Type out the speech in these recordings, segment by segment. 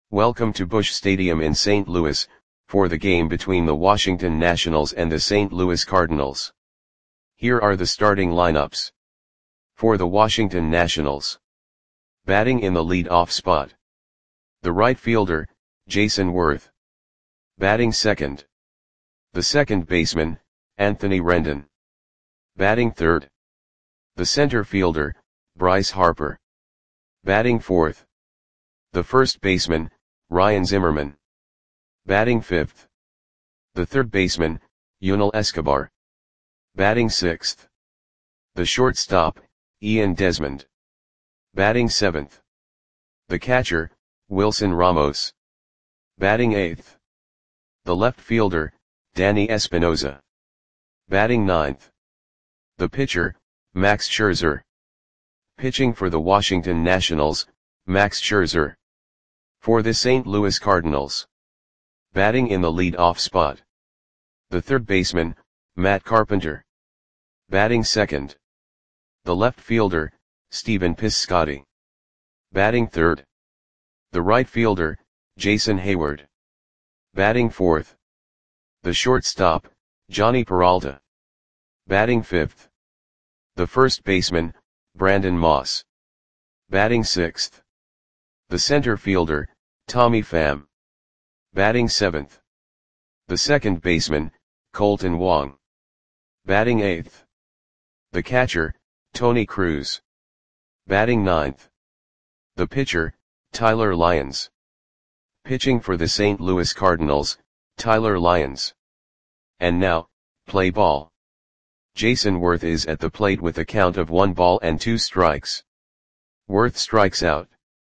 Welcome to Busch Stadium in St. Louis, for the game between the Washington Nationals and the St. Louis Cardinals. Here are the starting lineups. For the Washington Nationals. Batting in the lead-off spot. The right fielder, Jayson Werth. Batting second. The second baseman, Anthony Rendon. Batting third. The center fielder, Bryce Harper. Batting fourth. The first baseman, Ryan Zimmerman. Batting fifth. The third baseman, Yunel Escobar. Batting sixth. The shortstop, Ian Desmond. Batting seventh. The catcher, Wilson Ramos. Batting eighth. The left fielder, Danny Espinosa. Batting ninth. The pitcher, Max Scherzer. Pitching for the Washington Nationals, Max Scherzer. For the St. Louis Cardinals. Batting in the lead-off spot. The third baseman, Matt Carpenter. Batting second. The left fielder, Stephen Piscotty. Batting third. The right fielder, Jason Heyward. Batting fourth. The shortstop, Jhonny Peralta. Batting fifth. The first baseman, Brandon Moss. Batting sixth. The center fielder, Tommy Pham. Batting seventh. The second baseman, Kolten Wong. Batting eighth. The catcher, Tony Cruz. Batting ninth. The pitcher, Tyler Lyons. Pitching for the St. Louis Cardinals, Tyler Lyons. And now, play ball. Jayson Werth is at the plate with a count of 1-2 strikes. Werth strikes out.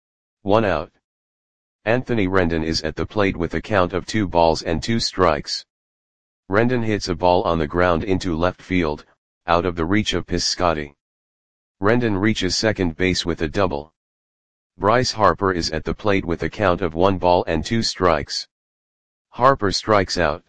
1 out. Anthony Rendon is at the plate with a count of 2-2 strikes. Rendon hits a ball on the ground into left field, out of the reach of Piscotty. Rendon reaches second base with a double. Bryce Harper is at the plate with a count of 1-2 strikes. Harper strikes out.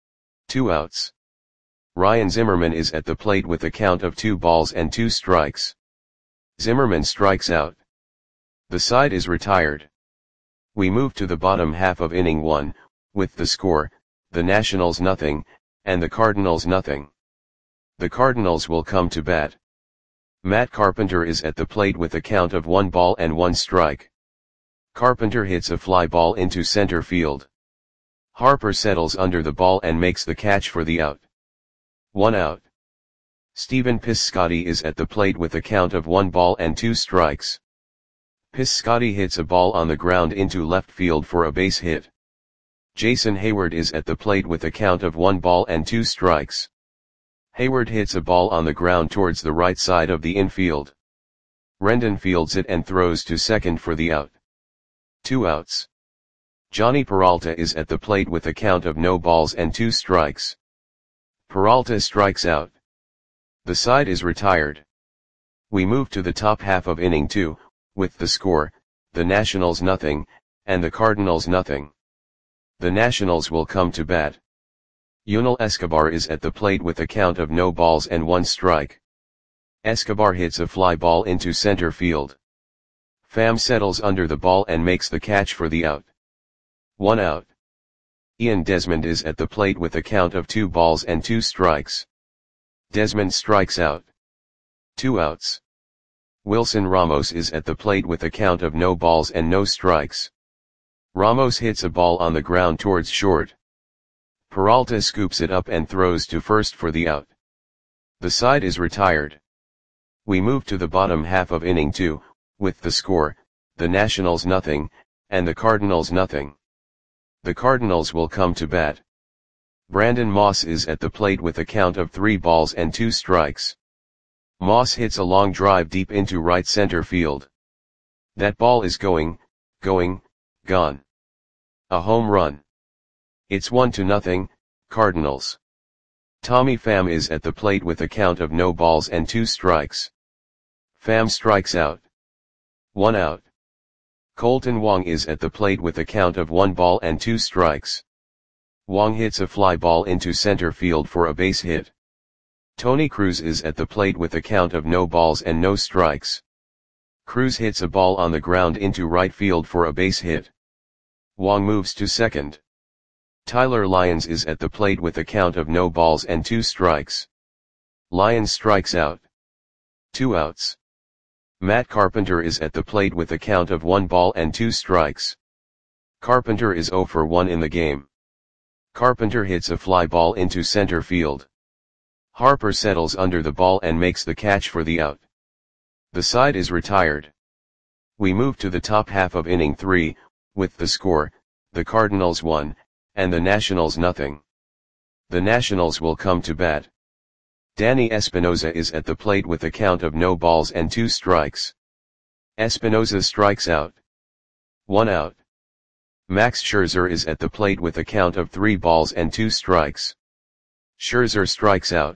2 outs. Ryan Zimmerman is at the plate with a count of 2-2 strikes. Zimmerman strikes out. The side is retired. We move to the bottom half of inning 1, with the score, the Nationals 0, and the Cardinals 0. The Cardinals will come to bat. Matt Carpenter is at the plate with a count of 1-1 strike. Carpenter hits a fly ball into center field. Harper settles under the ball and makes the catch for the out. 1 out. Stephen Piscotty is at the plate with a count of 1-2 strikes. Piscotty hits a ball on the ground into left field for a base hit. Jason Heyward is at the plate with a count of 1-2 strikes. Heyward hits a ball on the ground towards the right side of the infield. Rendon fields it and throws to second for the out. 2 outs. Jhonny Peralta is at the plate with a count of 0-2 strikes. Peralta strikes out. The side is retired. We move to the top half of inning 2, with the score, the Nationals 0, and the Cardinals 0. The Nationals will come to bat. Yunel Escobar is at the plate with a count of 0-1 strike. Escobar hits a fly ball into center field. Pham settles under the ball and makes the catch for the out. 1 out. Ian Desmond is at the plate with a count of 2-2 strikes. Desmond strikes out. 2 outs. Wilson Ramos is at the plate with a count of 0 strikes. Ramos hits a ball on the ground towards short. Peralta scoops it up and throws to first for the out. The side is retired. We move to the bottom half of inning 2, with the score, the Nationals 0, and the Cardinals 0. The Cardinals will come to bat. Brandon Moss is at the plate with a count of 3-2 strikes. Moss hits a long drive deep into right center field. That ball is gone. A home run. It's 1-0, Cardinals. Tommy Pham is at the plate with a count of 0-2 strikes. Pham strikes out. 1 out. Kolten Wong is at the plate with a count of 1-2 strikes. Wong hits a fly ball into center field for a base hit. Tony Cruz is at the plate with a count of 0 strikes. Cruz hits a ball on the ground into right field for a base hit. Wong moves to second. Tyler Lyons is at the plate with a count of no balls and 2 strikes. Lyons strikes out. 2 outs. Matt Carpenter is at the plate with a count of 1 ball and 2 strikes. Carpenter is 0 for 1 in the game. Carpenter hits a fly ball into center field. Harper settles under the ball and makes the catch for the out. The side is retired. We move to the top half of inning 3, with the score, the Cardinals 1, and the Nationals nothing. The Nationals will come to bat. Danny Espinosa is at the plate with a count of no balls and 2 strikes. Espinosa strikes out. 1 out. Max Scherzer is at the plate with a count of 3 balls and 2 strikes. Scherzer strikes out.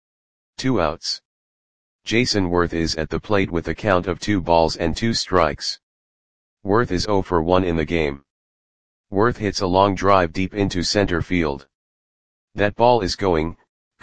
2 outs. Jason Worth is at the plate with a count of 2 balls and 2 strikes. Worth is 0 for 1 in the game. Worth hits a long drive deep into center field. That ball is going,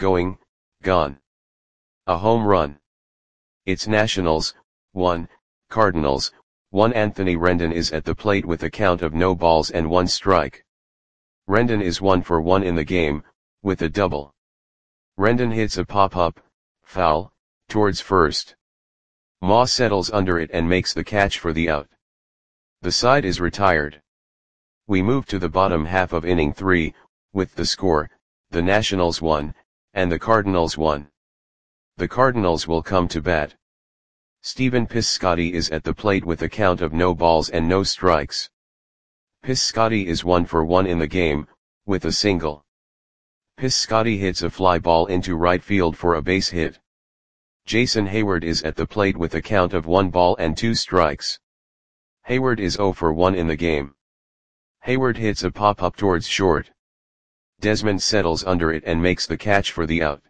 gone. A home run. It's Nationals, 1, Cardinals, 1. Anthony Rendon is at the plate with a count of no balls and 1 strike. Rendon is 1 for 1 in the game, with a double. Rendon hits a pop-up, foul, towards first. Moss settles under it and makes the catch for the out. The side is retired. We move to the bottom half of inning 3, with the score, the Nationals 1, and the Cardinals 1. The Cardinals will come to bat. Stephen Piscotty is at the plate with a count of no balls and no strikes. Piscotty is 1 for 1 in the game, with a single. Piscotty hits a fly ball into right field for a base hit. Jason Hayward is at the plate with a count of 1 ball and 2 strikes. Hayward is 0 for 1 in the game. Hayward hits a pop-up towards short. Desmond settles under it and makes the catch for the out.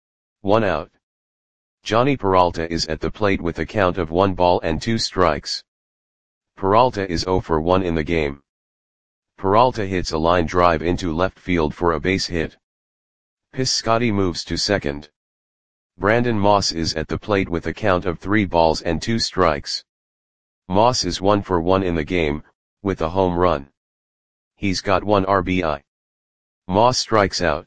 1 out. Johnny Peralta is at the plate with a count of 1 ball and 2 strikes. Peralta is 0 for 1 in the game. Peralta hits a line drive into left field for a base hit. Piscotty moves to second. Brandon Moss is at the plate with a count of 3 balls and 2 strikes. Moss is 1 for 1 in the game, with a home run. He's got 1 RBI. Moss strikes out.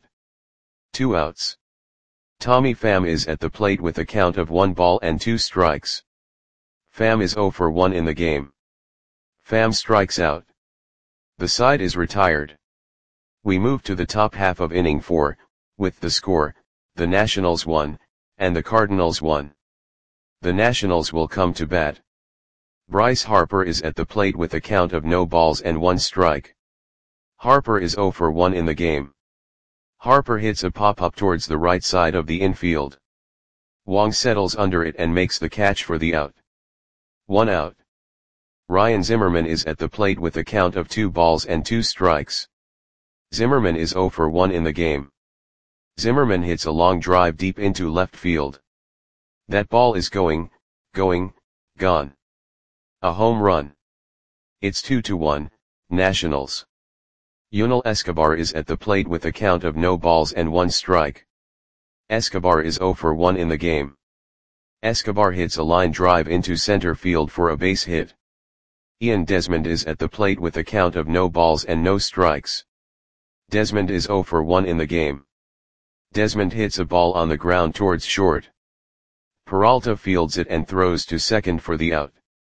2 outs. Tommy Pham is at the plate with a count of 1 ball and 2 strikes. Pham is 0 for 1 in the game. Pham strikes out. The side is retired. We move to the top half of inning 4, with the score, the Nationals 1, and the Cardinals 1. The Nationals will come to bat. Bryce Harper is at the plate with a count of no balls and 1 strike. Harper is 0 for 1 in the game. Harper hits a pop-up towards the right side of the infield. Wong settles under it and makes the catch for the out. 1 out. Ryan Zimmerman is at the plate with a count of 2 balls and 2 strikes. Zimmerman is 0 for 1 in the game. Zimmerman hits a long drive deep into left field. That ball is going, gone. A home run. It's 2-1, Nationals. Yunel Escobar is at the plate with a count of no balls and 1 strike. Escobar is 0 for 1 in the game. Escobar hits a line drive into center field for a base hit. Ian Desmond is at the plate with a count of no balls and no strikes. Desmond is 0 for 1 in the game. Desmond hits a ball on the ground towards short. Peralta fields it and throws to second for the out.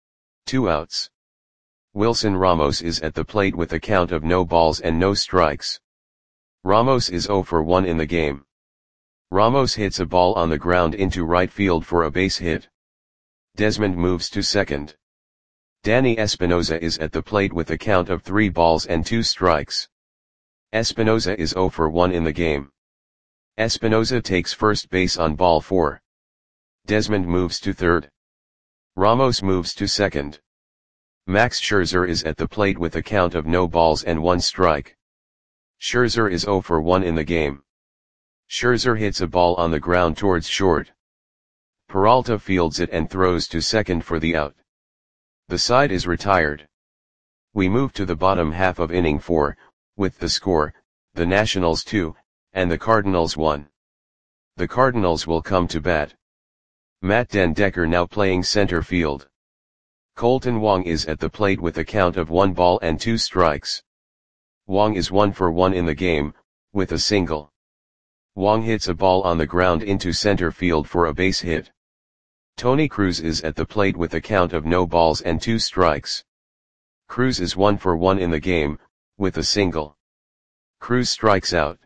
2 outs. Wilson Ramos is at the plate with a count of no balls and no strikes. Ramos is 0 for 1 in the game. Ramos hits a ball on the ground into right field for a base hit. Desmond moves to second. Danny Espinosa is at the plate with a count of 3 balls and 2 strikes. Espinosa is 0 for 1 in the game. Espinosa takes first base on ball 4. Desmond moves to third. Ramos moves to second. Max Scherzer is at the plate with a count of no balls and 1 strike. Scherzer is 0 for 1 in the game. Scherzer hits a ball on the ground towards short. Peralta fields it and throws to second for the out. The side is retired. We move to the bottom half of inning 4, with the score, the Nationals 2, and the Cardinals 1. The Cardinals will come to bat. Matt Den Decker now playing center field. Kolten Wong is at the plate with a count of 1 ball and 2 strikes. Wong is 1 for 1 in the game, with a single. Wong hits a ball on the ground into center field for a base hit. Tony Cruz is at the plate with a count of no balls and 2 strikes. Cruz is 1 for 1 in the game, with a single. Cruz strikes out.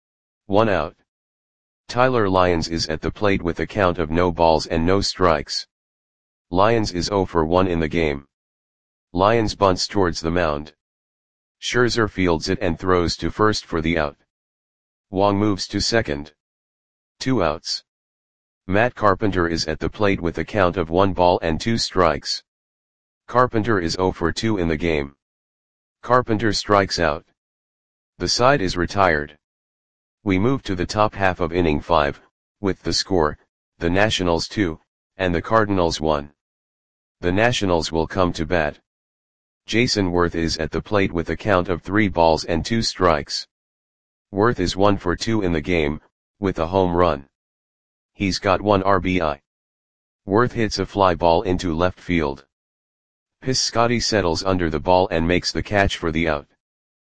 1 out. Tyler Lyons is at the plate with a count of no balls and no strikes. Lyons is 0 for 1 in the game. Lyons bunts towards the mound. Scherzer fields it and throws to first for the out. Wong moves to second. 2 outs. Matt Carpenter is at the plate with a count of 1 ball and 2 strikes. Carpenter is 0 for 2 in the game. Carpenter strikes out. The side is retired. We move to the top half of inning 5, with the score, the Nationals 2, and the Cardinals 1. The Nationals will come to bat. Jason Worth is at the plate with a count of 3 balls and 2 strikes. Worth is 1 for 2 in the game, with a home run. He's got 1 RBI. Worth hits a fly ball into left field. Piscotty settles under the ball and makes the catch for the out.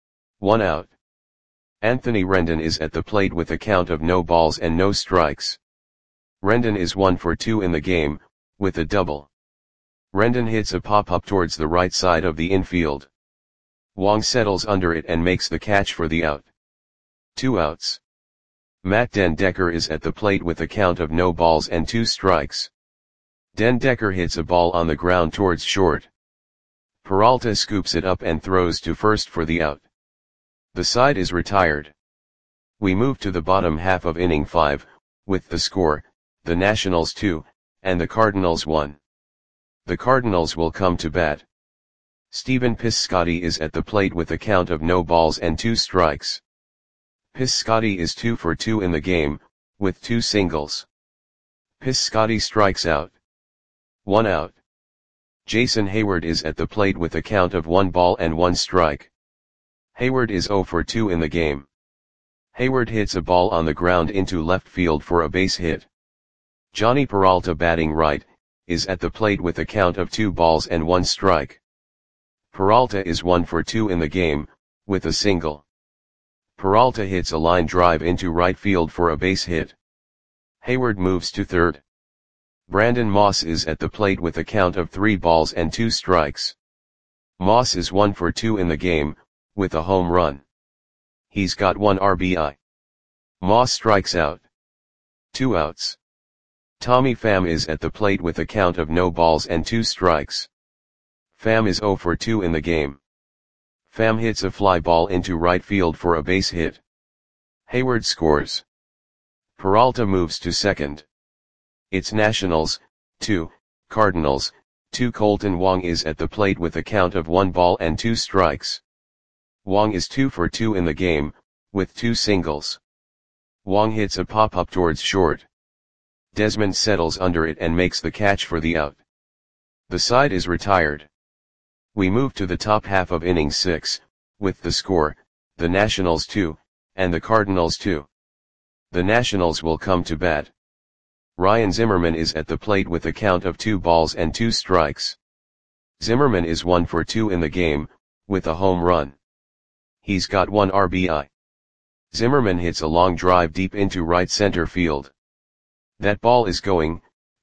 1 out. Anthony Rendon is at the plate with a count of no balls and no strikes. Rendon is 1 for 2 in the game, with a double. Rendon hits a pop-up towards the right side of the infield. Wong settles under it and makes the catch for the out. 2 outs. Matt Den Decker is at the plate with a count of no balls and 2 strikes. Den Decker hits a ball on the ground towards short. Peralta scoops it up and throws to first for the out. The side is retired. We move to the bottom half of inning 5, with the score, the Nationals 2, and the Cardinals 1. The Cardinals will come to bat. Stephen Piscotty is at the plate with a count of no balls and 2 strikes. Piscotty is 2 for 2 in the game, with 2 singles. Piscotty strikes out. 1 out. Jason Hayward is at the plate with a count of 1 ball and 1 strike. Hayward is 0 for 2 in the game. Hayward hits a ball on the ground into left field for a base hit. Johnny Peralta, batting right, is at the plate with a count of 2 balls and 1 strike. Peralta is 1 for 2 in the game, with a single. Peralta hits a line drive into right field for a base hit. Hayward moves to third. Brandon Moss is at the plate with a count of 3 balls and 2 strikes. Moss is 1 for 2 in the game, with a home run. He's got 1 RBI. Moss strikes out. 2 outs. Tommy Pham is at the plate with a count of no balls and 2 strikes. Pham is 0 for 2 in the game. Pham hits a fly ball into right field for a base hit. Hayward scores. Peralta moves to second. It's Nationals 2, Cardinals 2. Kolten Wong is at the plate with a count of 1 ball and 2 strikes. Wong is 2 for 2 in the game, with 2 singles. Wong hits a pop-up towards short. Desmond settles under it and makes the catch for the out. The side is retired. We move to the top half of inning 6, with the score, the Nationals 2, and the Cardinals 2. The Nationals will come to bat. Ryan Zimmerman is at the plate with a count of 2 balls and 2 strikes. Zimmerman is 1 for 2 in the game, with a home run. He's got 1 RBI. Zimmerman hits a long drive deep into right center field. That ball is gone.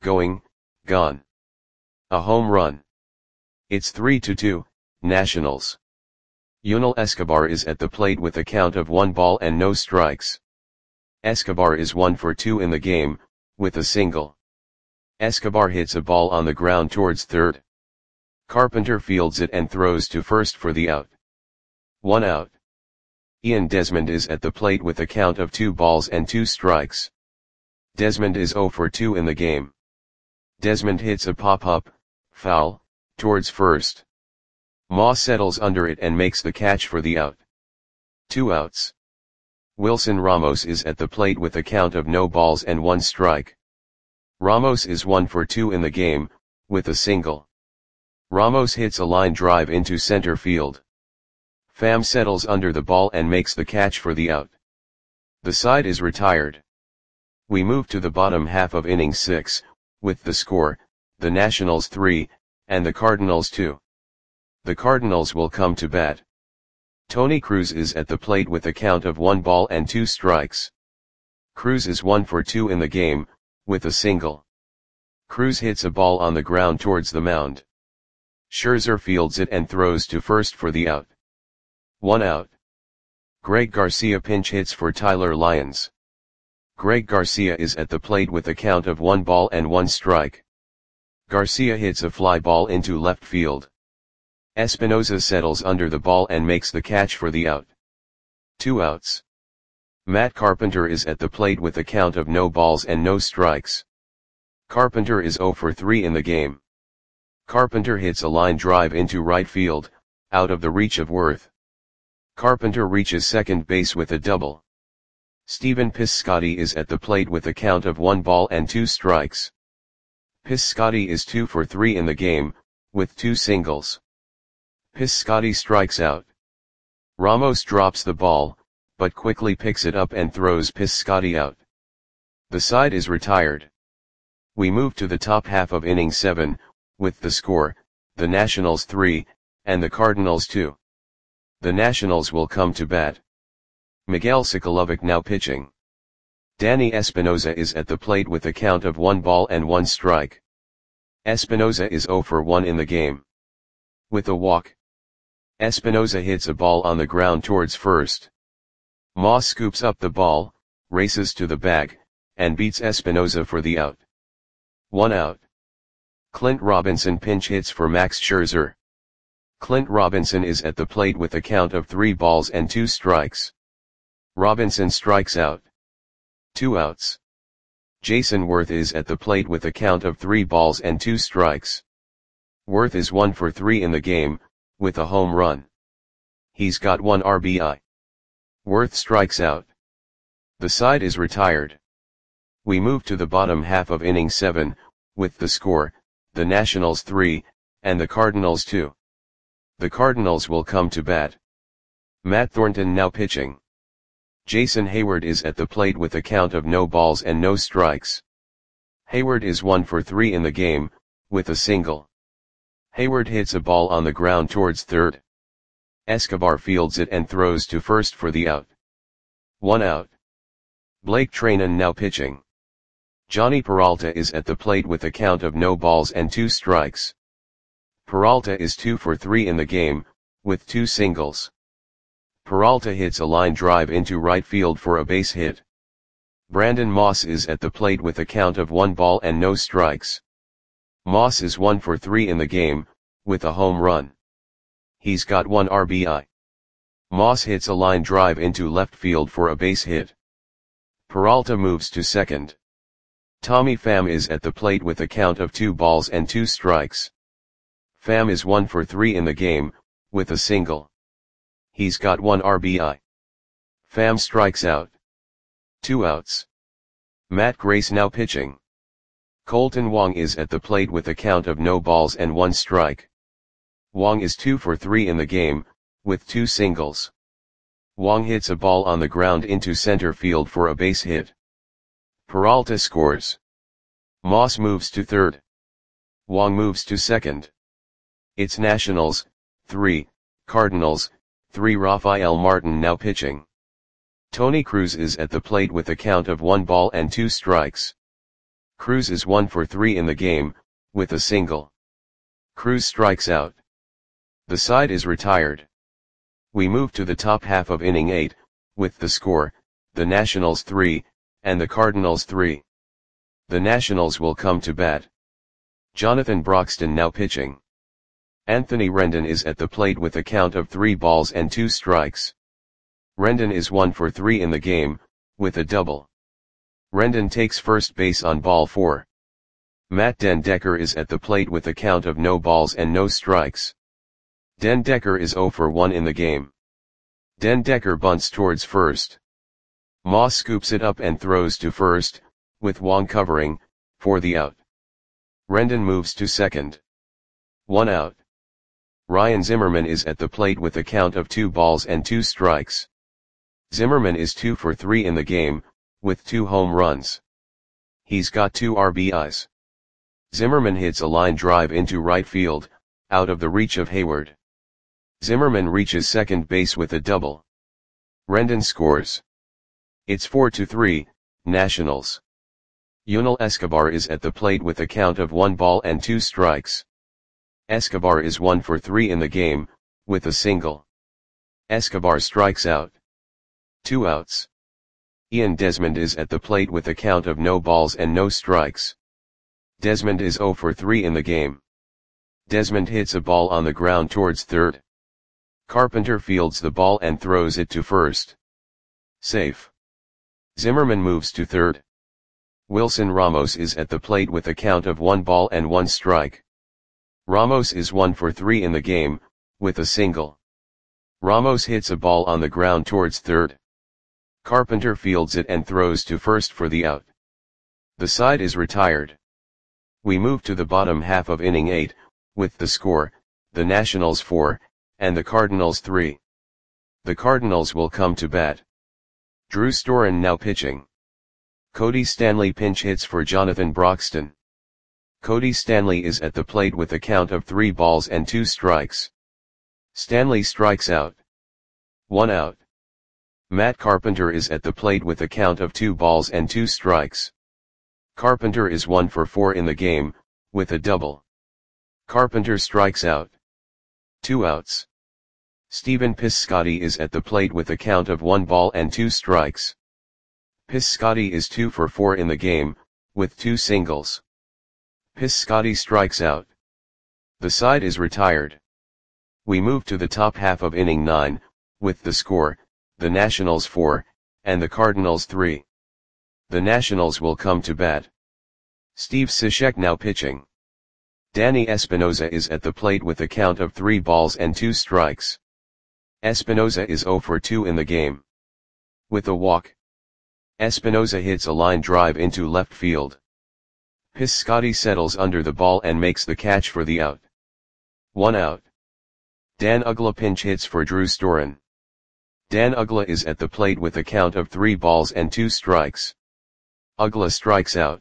A home run. It's 3-2, Nationals. Yunel Escobar is at the plate with a count of 1 ball and no strikes. Escobar is 1 for 2 in the game, with a single. Escobar hits a ball on the ground towards third. Carpenter fields it and throws to first for the out. 1 out. Ian Desmond is at the plate with a count of 2 balls and 2 strikes. Desmond is 0 for 2 in the game. Desmond hits a pop-up, foul, towards first. Moss settles under it and makes the catch for the out. 2 outs. Wilson Ramos is at the plate with a count of no balls and 1 strike. Ramos is 1 for 2 in the game, with a single. Ramos hits a line drive into center field. Pham settles under the ball and makes the catch for the out. The side is retired. We move to the bottom half of inning 6, with the score, the Nationals 3, and the Cardinals 2. The Cardinals will come to bat. Tony Cruz is at the plate with a count of 1 ball and 2 strikes. Cruz is 1 for 2 in the game, with a single. Cruz hits a ball on the ground towards the mound. Scherzer fields it and throws to first for the out. 1 out. Greg Garcia pinch hits for Tyler Lyons. Greg Garcia is at the plate with a count of 1 ball and 1 strike. Garcia hits a fly ball into left field. Espinosa settles under the ball and makes the catch for the out. 2 outs. Matt Carpenter is at the plate with a count of no balls and no strikes. Carpenter is 0 for 3 in the game. Carpenter hits a line drive into right field, out of the reach of Worth. Carpenter reaches second base with a double. Stephen Piscotty is at the plate with a count of 1 ball and 2 strikes. Piscotty is 2 for 3 in the game, with 2 singles. Piscotty strikes out. Ramos drops the ball, but quickly picks it up and throws Piscotty out. The side is retired. We move to the top half of inning 7, with the score, the Nationals 3, and the Cardinals 2. The Nationals will come to bat. Miguel Sokolovic now pitching. Danny Espinosa is at the plate with a count of 1 ball and 1 strike. Espinosa is 0 for 1 in the game. With a walk. Espinosa hits a ball on the ground towards first. Moss scoops up the ball, races to the bag, and beats Espinosa for the out. 1 out. Clint Robinson pinch hits for Max Scherzer. Clint Robinson is at the plate with a count of 3 balls and 2 strikes. Robinson strikes out. 2 outs. Jason Worth is at the plate with a count of 3 balls and 2 strikes. Worth is 1 for 3 in the game, with a home run. He's got 1 RBI. Worth strikes out. The side is retired. We move to the bottom half of inning 7, with the score, the Nationals 3, and the Cardinals 2. The Cardinals will come to bat. Matt Thornton now pitching. Jason Hayward is at the plate with a count of no balls and no strikes. Hayward is 1 for 3 in the game, with a single. Hayward hits a ball on the ground towards third. Escobar fields it and throws to first for the out. 1 out. Blake Treinen now pitching. Johnny Peralta is at the plate with a count of no balls and 2 strikes. Peralta is 2 for 3 in the game, with 2 singles. Peralta hits a line drive into right field for a base hit. Brandon Moss is at the plate with a count of 1 ball and no strikes. Moss is 1 for 3 in the game, with a home run. He's got 1 RBI. Moss hits a line drive into left field for a base hit. Peralta moves to second. Tommy Pham is at the plate with a count of 2 balls and 2 strikes. Pham is 1 for 3 in the game, with a single. He's got 1 RBI. Pham strikes out. 2 outs. Matt Grace now pitching. Colton Wong is at the plate with a count of no balls and 1 strike. Wong is 2 for 3 in the game, with 2 singles. Wong hits a ball on the ground into center field for a base hit. Peralta scores. Moss moves to third. Wong moves to second. It's Nationals, 3, Cardinals, 3. Rafael Martin now pitching. Tony Cruz is at the plate with a count of 1 ball and 2 strikes. Cruz is 1 for 3 in the game, with a single. Cruz strikes out. The side is retired. We move to the top half of inning 8, with the score, the Nationals 3, and the Cardinals 3. The Nationals will come to bat. Jonathan Broxton now pitching. Anthony Rendon is at the plate with a count of 3 balls and 2 strikes. Rendon is 1 for 3 in the game, with a double. Rendon takes first base on ball 4. Matt Den Decker is at the plate with a count of no balls and no strikes. Den Decker is 0 for 1 in the game. Den Decker bunts towards first. Moss scoops it up and throws to first, with Wong covering, for the out. Rendon moves to second. 1 out. Ryan Zimmerman is at the plate with a count of 2 balls and 2 strikes. Zimmerman is 2 for 3 in the game, with 2 home runs. He's got 2 RBIs. Zimmerman hits a line drive into right field, out of the reach of Hayward. Zimmerman reaches second base with a double. Rendon scores. It's 4-3, Nationals. Yunel Escobar is at the plate with a count of 1-2 strikes. Escobar is 1 for 3 in the game, with a single. Escobar strikes out. 2 outs. Ian Desmond is at the plate with a count of no balls and no strikes. Desmond is 0 for 3 in the game. Desmond hits a ball on the ground towards third. Carpenter fields the ball and throws it to first. Safe. Zimmerman moves to third. Wilson Ramos is at the plate with a count of 1-1 strike. Ramos is 1 for 3 in the game, with a single. Ramos hits a ball on the ground towards third. Carpenter fields it and throws to first for the out. The side is retired. We move to the bottom half of inning 8, with the score, the Nationals 4, and the Cardinals 3. The Cardinals will come to bat. Drew Storen now pitching. Cody Stanley pinch hits for Jonathan Broxton. Cody Stanley is at the plate with a count of 3-2 strikes. Stanley strikes out. 1 out. Matt Carpenter is at the plate with a count of 2-2 strikes. Carpenter is 1 for 4 in the game, with a double. Carpenter strikes out. 2 outs. Stephen Piscotty is at the plate with a count of 1-2 strikes. Piscotty is 2 for 4 in the game, with 2 singles. Piscotty strikes out. The side is retired. We move to the top half of inning 9, with the score, the Nationals 4, and the Cardinals 3. The Nationals will come to bat. Steve Cishek now pitching. Danny Espinosa is at the plate with a count of 3-2 strikes. Espinosa is 0 for 2 in the game. With a walk. Espinosa hits a line drive into left field. Piscotty settles under the ball and makes the catch for the out. 1 out. Dan Uggla pinch hits for Drew Storen. Dan Uggla is at the plate with a count of 3-2 strikes. Uggla strikes out.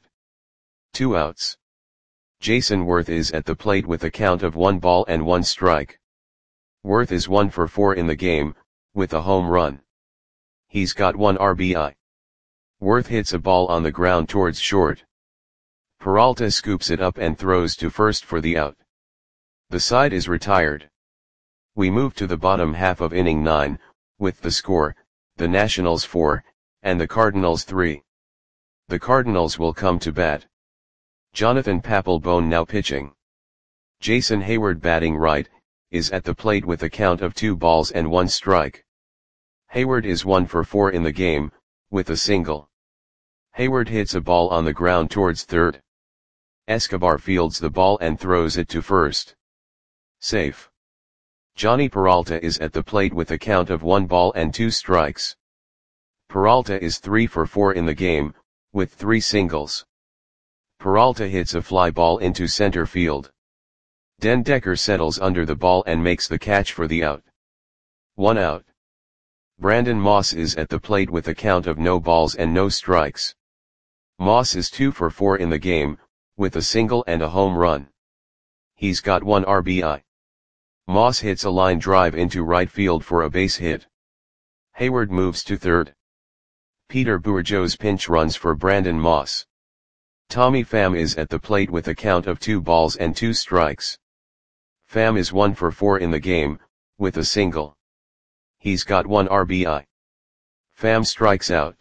2 outs. Jason Worth is at the plate with a count of 1-1 strike. Worth is 1 for 4 in the game, with a home run. He's got 1 RBI. Worth hits a ball on the ground towards short. Peralta scoops it up and throws to first for the out. The side is retired. We move to the bottom half of inning 9, with the score, the Nationals 4, and the Cardinals 3. The Cardinals will come to bat. Jonathan Papelbon now pitching. Jason Hayward batting right, is at the plate with a count of 2-1 strike. Hayward is 1 for 4 in the game, with a single. Hayward hits a ball on the ground towards third. Escobar fields the ball and throws it to first. Safe. Johnny Peralta is at the plate with a count of 1-2 strikes. Peralta is 3 for 4 in the game, with 3 singles. Peralta hits a fly ball into center field. Den Decker settles under the ball and makes the catch for the out. 1 out. Brandon Moss is at the plate with a count of no balls and no strikes. Moss is 2 for 4 in the game, with a single and a home run. He's got 1 RBI. Moss hits a line drive into right field for a base hit. Hayward moves to third. Peter Bourgeois pinch runs for Brandon Moss. Tommy Pham is at the plate with a count of 2-2 strikes. Pham is 1 for 4 in the game, with a single. He's got 1 RBI. Pham strikes out.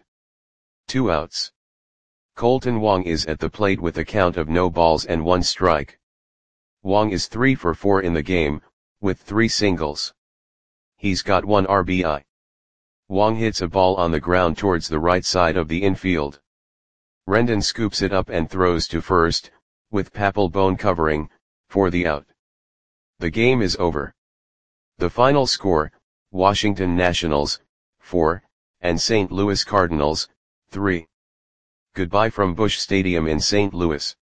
2 outs. Colton Wong is at the plate with a count of no balls and 1 strike. Wong is 3 for 4 in the game, with 3 singles. He's got 1 RBI. Wong hits a ball on the ground towards the right side of the infield. Rendon scoops it up and throws to first, with Papelbon covering, for the out. The game is over. The final score, Washington Nationals, 4, and St. Louis Cardinals, 3. Goodbye from Busch Stadium in St. Louis.